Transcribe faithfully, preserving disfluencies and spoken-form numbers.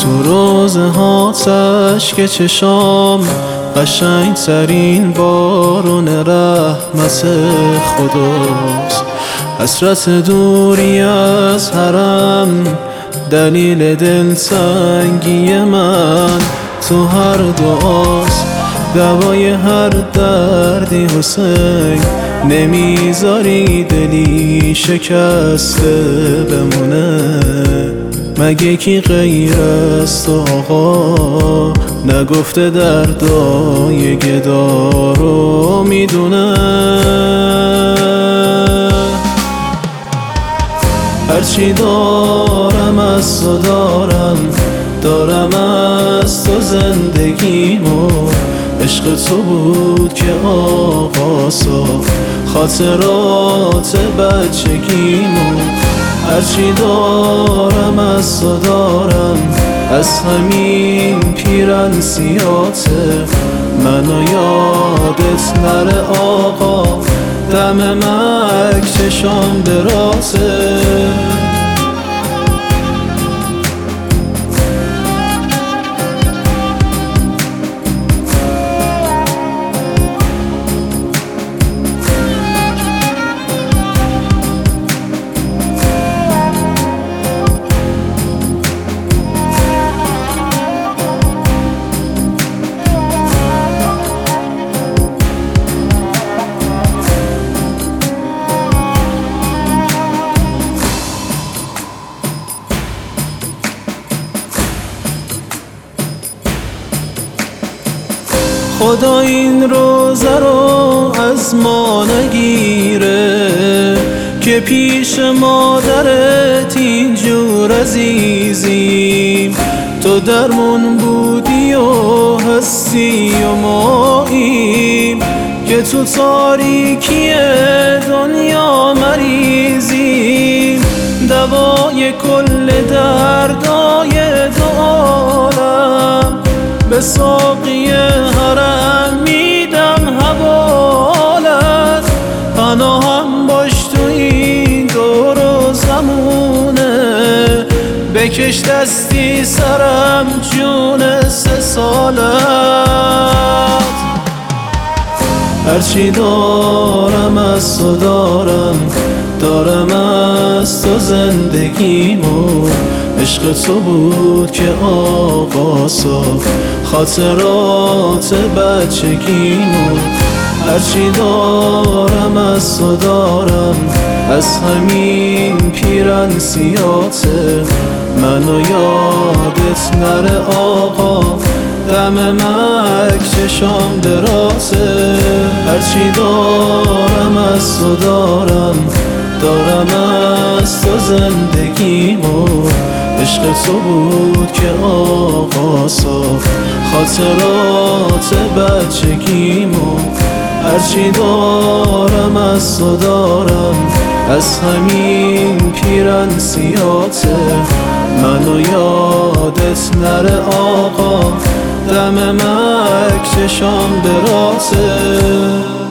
تو روزه ها اشک چشام قشنگ ترین بارون رحمت خداست. حسرت دوری از حرم دلیل دلتنگی من تو هر دعاست. دوای هر دردی حسین نمیذاری دلی شکسته بمونه. مگه کی غیر از تو آقا نگفته دردای گدا رو میدونه؟ هرچی دارم از تو دارم، دارم از تو زندگیمو. عشق تو بود که آقا ساخت خاطرات بچگیمو. هرچی دارم از تو دارم، از همین پیرن سیاته. منو یادت نره آقا، دم مرگ چشام درازه. خدا این روزه رو از ما نگیره که پیش مادرت اینجور عزیزیم. تو درمون بودی و هستی و ماییم که تو تاریکی دنیا مریضیم. دوای کل دردای دو عالم به ساقی حرم میدم حوالت. پناهم باش تو این دور و زمونه، بکش دستی سرم جون سه سالت. هرچی دارم از تو دارم، دارم از تو زندگیمو. عشق تو بود که آقا ساخت خاطرات بچگیمو. هرچی دارم از تو دارم، از همین پیرن سیاته. منو یادت نره آقا، دم مرگ چشام درازه. هرچی دارم از تو دارم، دارم از تو زندگیمو. عشق تو بود که آقا ساخت خاطرات بچگیمو. هرچی دارم از تو دارم، از همین پیرن سیاته. منو یادت نره آقا، دم مرگ چشام درازه.